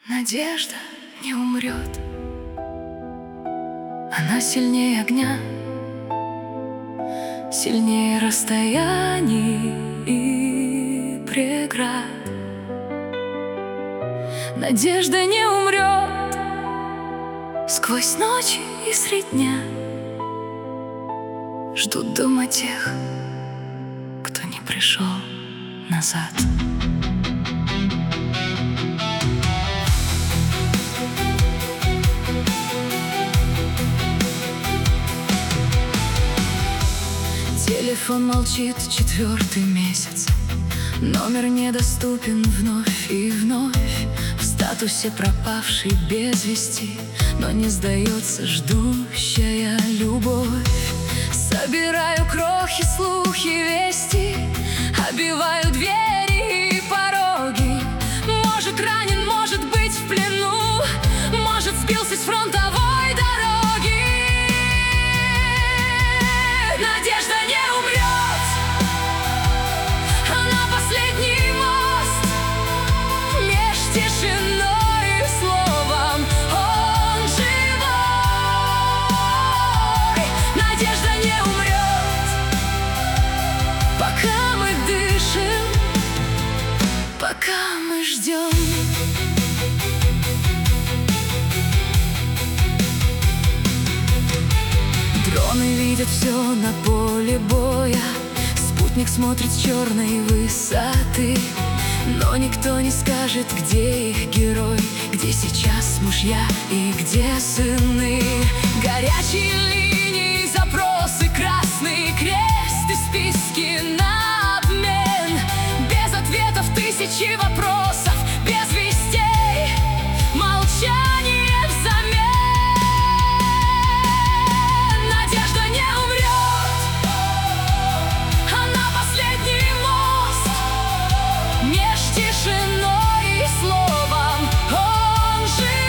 Надежда не умрет. Она сильнее огня, сильнее расстояний и преград. Надежда не умрет. Сквозь ночи и средь дня ждут дома тех, кто не пришел назад. Телефон молчит 4-й месяц, номер недоступен вновь и вновь. В статусе пропавший без вести, но не сдается ждущая любовь. Собираю крохи, слухи, вести, обиваю двери и пороги. Может, ранен, может быть, в плену, может, сбился с фронтовой дороги. Надежда не умрет. Она последний мост меж тишиной и словом. Он живой. Надежда не умрет. Пока мы дышим, пока мы ждем. Дроны видят все на поле боя, спутник смотрит с черной высоты. Но никто не скажет, где их герой, где сейчас мужья и где сыны. Горячие линии, запросы, Красный Крест и списки на обмен. Без ответов тысячи вопросов, без вестей, молчание взамен. Надежда не умрет. Она последний мост меж тишиной и словом. Он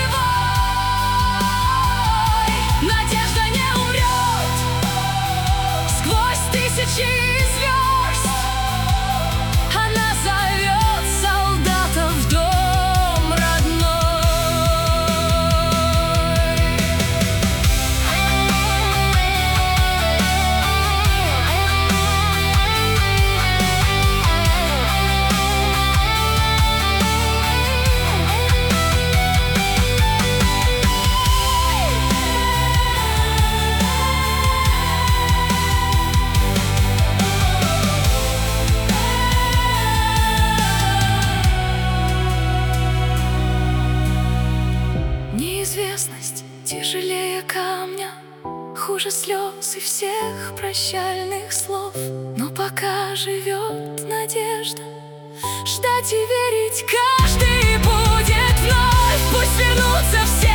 живой. Надежда не умрет. Сквозь тысячи звезд она зовет солдата в дом Неизвестность тяжелее камня, хуже слез и всех прощальных слов. Но пока живет надежда, ждать и верить каждый будет вновь. Пусть вернутся все